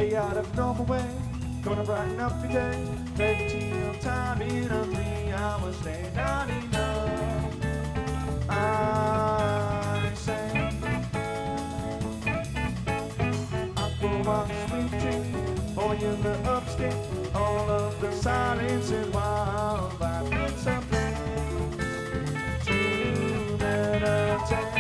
way out of Norway, gonna brighten up your day. Plenty of time in a 3-hour stay, not enough, I say. Aqua sweet dream, boy in the upstate, all of the silence and wild vibrance of place to meditate.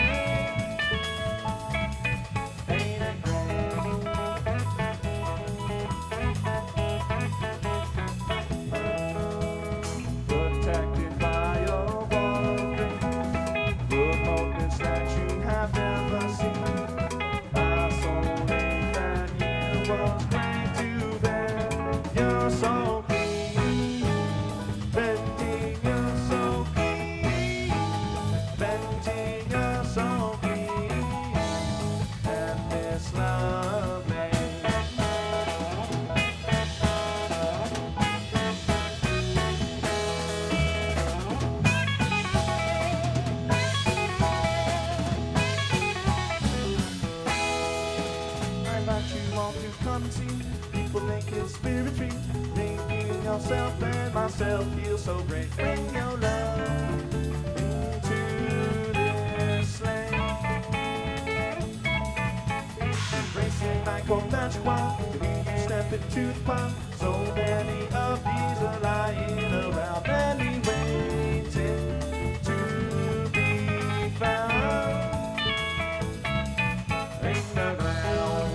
Yourself and myself feel so great when your love into this land. Racing like old magic wand, you step into the pond. So many of these are lying around, many waiting to be found in the ground.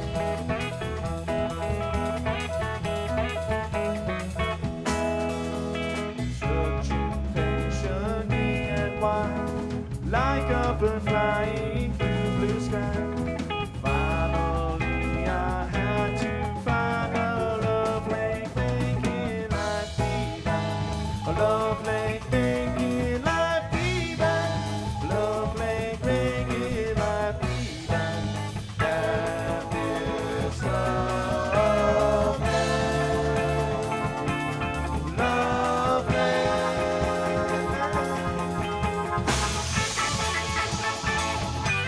Like a bird flying through blue sky. Finally I had to find a love lake making life be back. A love lake making life be back. Love lake making life be back. And this love lake, love lake.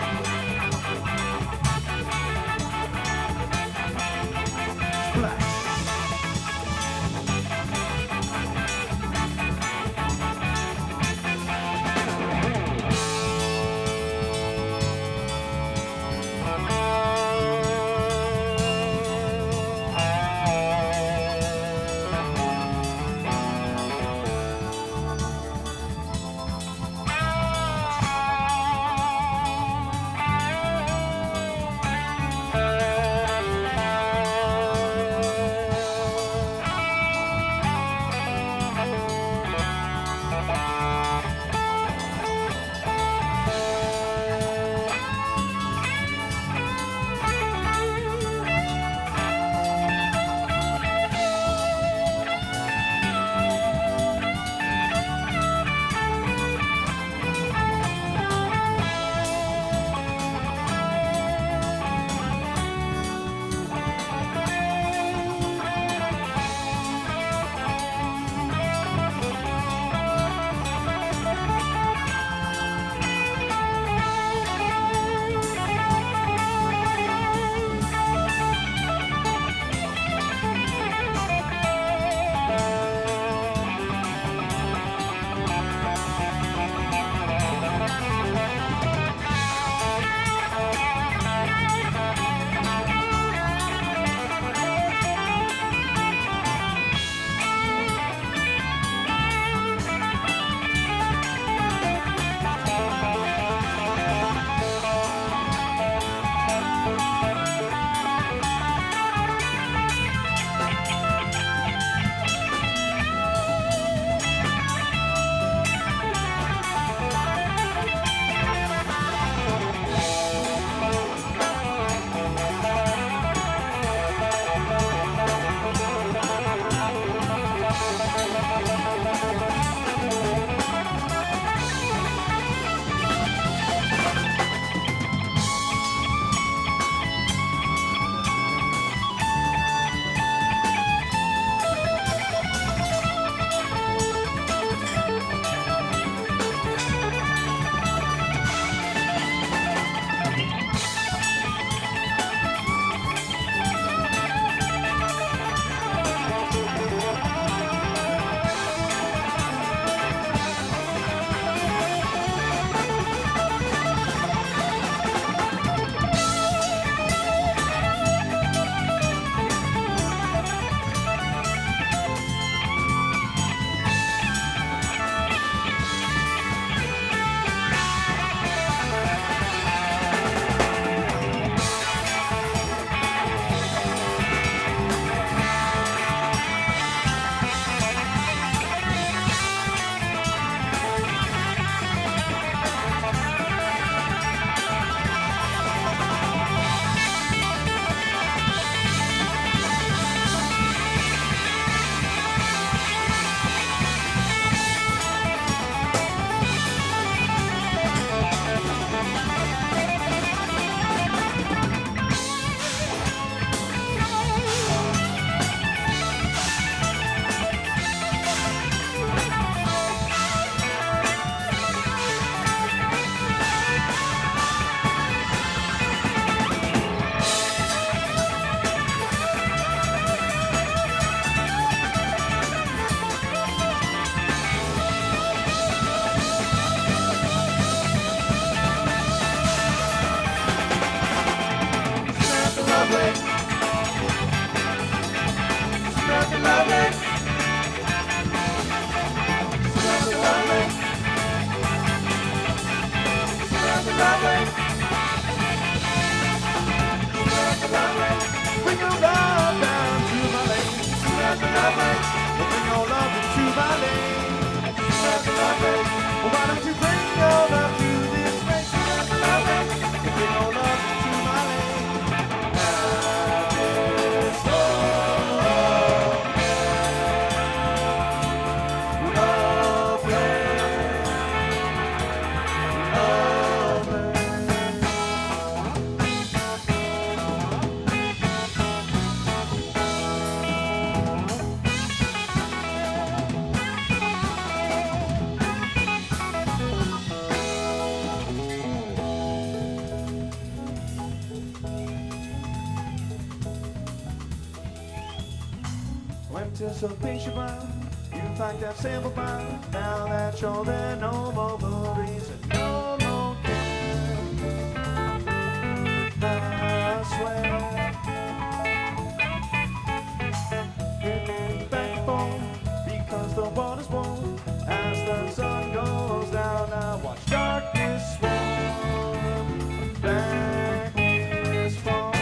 lovely. Well, bring your love into my lane. Sweet lovely. Well, why don't you bring your love to this place? Sweet lovely. Well, bring your love into my lane. Anticipation bound, you find that simple bound. Now that you're there, no more worries and no more cares. I swear, hitting back and forth because the water's warm. As the sun goes down, I watch darkness swarm. Blackness fall.